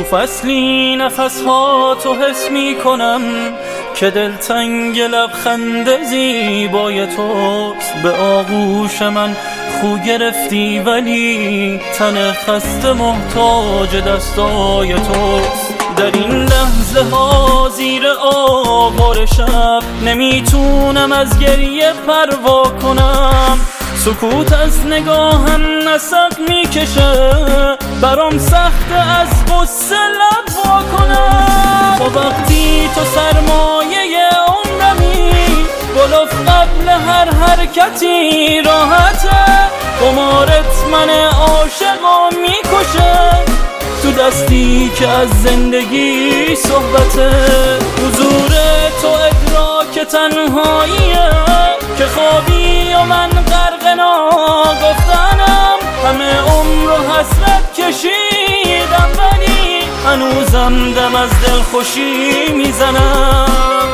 فصلی نفسها تو حس می کنم که دلتنگ لبخند زیبای توست. به آغوش من خو گرفتی ولی تن خسته محتاج دستای توست. در این لحظه ها زیر آوار شب نمیتونم از گریه پروا کنم. سکوت از نگاهم نسق میکشه، برام سخت از غصه لب وا کنم. تو وقتی تو سرمایه عمرمی، گلوف قبل هر حرکتی راحته. قمارت من عاشقو میکشه، تو دستی که از زندگی صحبته. حضور تو ادراک تنهاییه که خوابی و من غرق ناگفتنم. همه عمر و حسرت کشیدم ولی هنوزم دم از دل خوشی میزنم.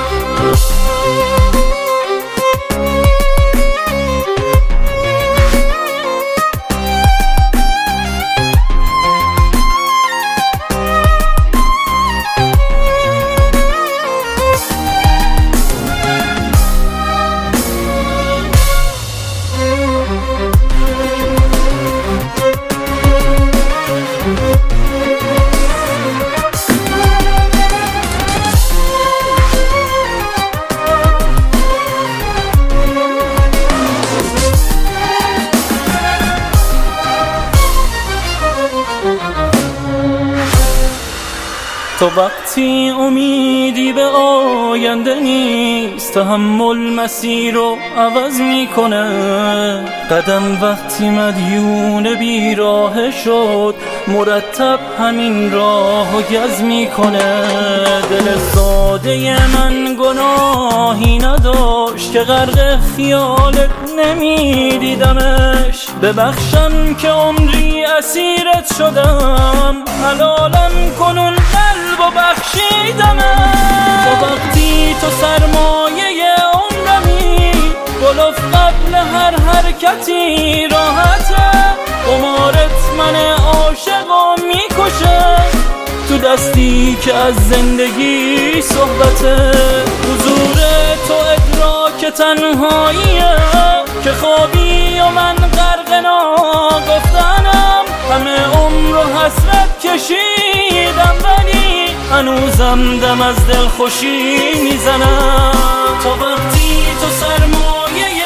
تو وقتی امیدی به آینده نیست، تحمل مسیر رو عوض میکنه. قدم وقتی مدیون بیراه شد، مرتب همین راهو گز میکنه. دل ساده من گناهی نداشت که غرق خیالت نمیدیدمش. ببخشم که عمری اسیرت شدم، حلالم کنون قلب و بخشیدمه. تو وقتی تو سرمایه عمرمی، گلوف قبل هر حرکتی راحته. قمارت من عاشقو میکشه، تو دستی که از زندگی صحبته. حضور تو ادراک تنهاییه که خوابی و من غرق ناگفتنم. همه عمر و حسرت کشیدم ولی هنوزم دم از دل خوشی میزنم. تو وقتی تو سرمایه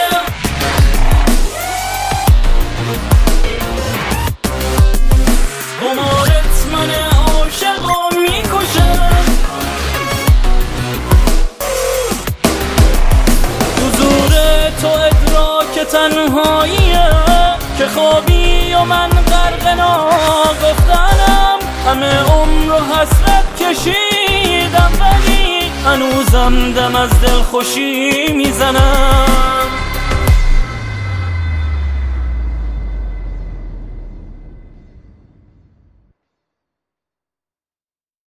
قمارت من عاشقو میکشه، حضور تو ادراک تنهاییه که خوابی و من غرق ناگفتنم. همه عمر و حسرت کشیدم ولی هنوزم دم از دل خوشی میزنم.